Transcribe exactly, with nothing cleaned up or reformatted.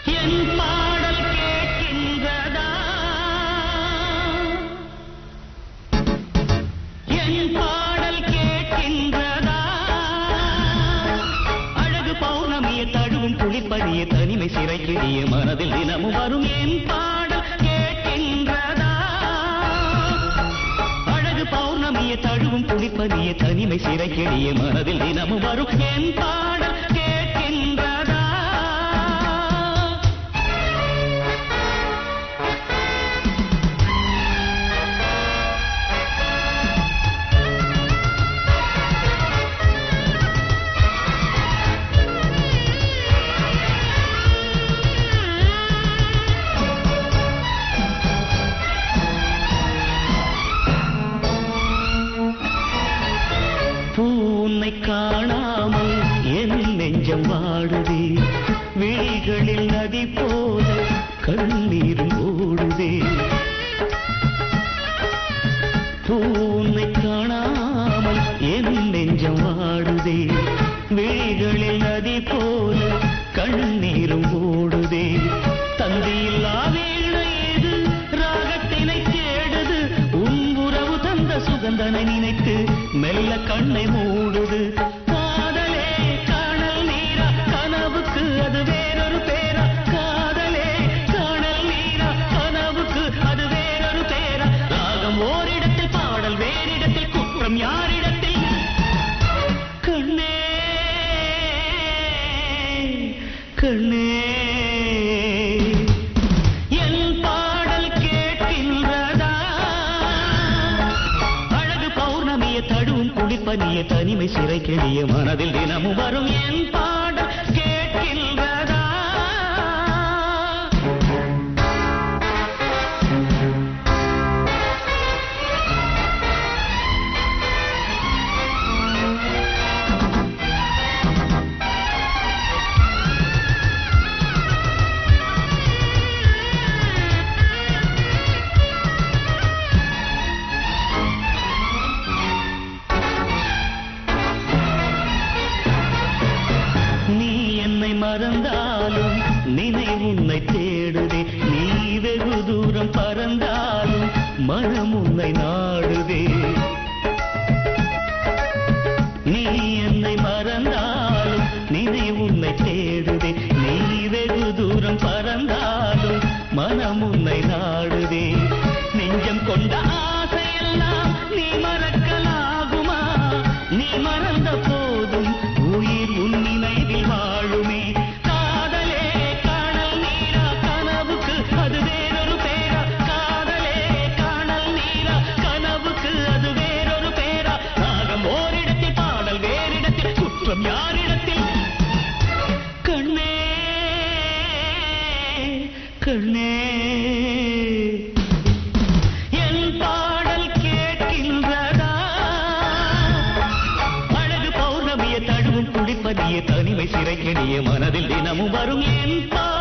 என் பாடல் கேட்கின்றதா என் பாடல் கேட்கின்றதா அழகு பௌர்ணமிய தழுவும் குளிப்பதிய தனிமை சிறைக்கிடிய மனதில் தினமும் வரும் என் பாடல் கேட்கின்றதா அழகு பௌர்ணமிய தழுவும் குளிப்பதிய தனிமை சிறைக்கிடிய மனதில் தினமும் வரும் என் பாடல் கேட்கின்றதா பூனை காணாமல் என் நெஞ்சம் வாடுதே விழிகளில் நதி போல கண்ணீரும் ஓடுதே பூனை காணாமல் என் நெஞ்சம் வாடுதே விழிகளில் நதி போல கண்ணீரும் ஓடுதே தந்தியில்லா வீணை இது ராகத்தினை தேடுது உன் உறவு தந்த சுகந்தனை நினைத்து மெல்ல கண்ணை மூடுது காதலே காணல் நீரா கனவுக்கு அது வேறொரு பேரா காதலே காணல் நீரா கனவுக்கு அது வேறொரு பேரா ராகம் ஓரிடத்தில் பாடல் வேறிடத்தில் குற்றம் யாரிடத்தில் கண்ணே கண்ணே என் பாடல் கேட்கின்றதா அழகு பௌர்ணமிய தழுவும் குளிப்பனிய தனிமை சிறை கெடிய மனதில் தினமும் வரும் என் பாடல் கேட்கின்றதா மறந்தாலும் நினைவு உன்னை தேடுதே நீ வெகு தூரம் பறந்தாலும் மனம் உன்னை நாடுதே நீ என்னை மறந்தாலும் நினைவு உன்னை தேடுதே நீ வெகு தூரம் பறந்தாலும் மனம் உன்னை நாடுதே நெஞ்சம் கொண்ட ஆசையெல்லாம் நீ மறக்கலாகுமா நீ மறந்த போதும் உயிர் உன் நினைவில் வாழுமே காதலே காணல் நீரா கனவுக்கு அது வேறொரு பேரா காதலே காணல் நீரா கனவுக்கு அது வேறொரு பேரா ராகம் ஓரிடத்தில் பாடல் வேறிடத்தில் குற்றம் யாரிடத்தில் கண்ணே கண்ணே என் பாடல் கேட்கின்றதா அழகு பௌர்ணமிய தழுவும் குளிப்பதிய தனிமை சிறை கெடிய மனதில் தினமும் வரும் என்